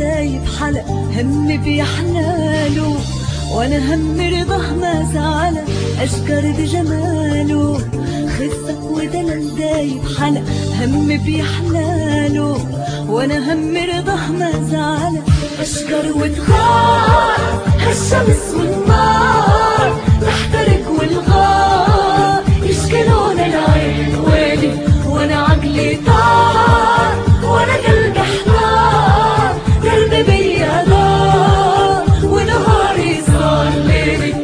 دايب حلق هم بيحلاله، وانا هم رضاه ما زعله اشكر بجماله. خفة ودلال دايب حلق هم بيحلاله، وانا هم رضاه ما زعله اشكر وتغار. هالشمس والنار تحترق والغار يشكلون العين ويلي، وانا عقلي طار وانا قلبي حمار. قلبي بيا دار ونهاري صار ليلي.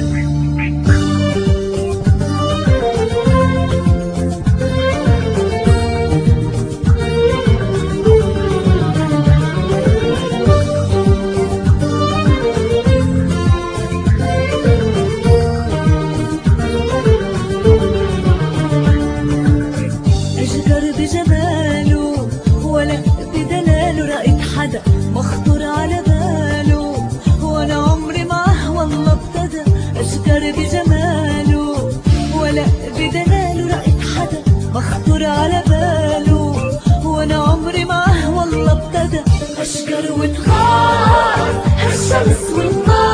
أشكر بجماله ولا بدلاله، رأيت حدا مخطر على باله، وانا عمري معه والله ابتدى. أشكر بجماله ولا بدلاله، رأيت حدا مخطر على باله، وانا عمري معه والله ابتدى. أشكر وتغار هالشمس والنار